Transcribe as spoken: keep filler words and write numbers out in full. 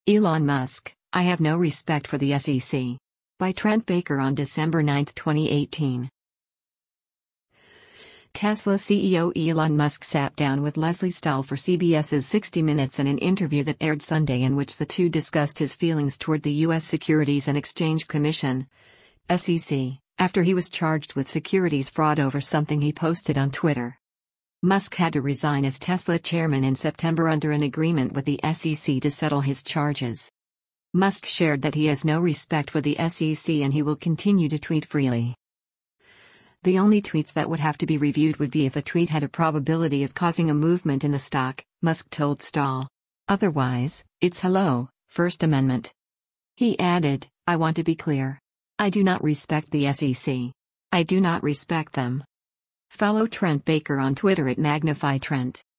Elon Musk, I have no respect for the S E C. By Trent Baker on December ninth, twenty eighteen. Tesla C E O Elon Musk sat down with Lesley Stahl for CBS's sixty minutes in an interview that aired Sunday, in which the two discussed his feelings toward the U S Securities and Exchange Commission, S E C, after he was charged with securities fraud over something he posted on Twitter. Musk had to resign as Tesla chairman in September under an agreement with the S E C to settle his charges. Musk shared that he has no respect for the S E C and he will continue to tweet freely. The only tweets that would have to be reviewed would be if a tweet had a probability of causing a movement in the stock, Musk told Stahl. Otherwise, it's hello, First Amendment. He added, I want to be clear. I do not respect the S E C. I do not respect them. Follow Trent Baker on Twitter at Magnify Trent.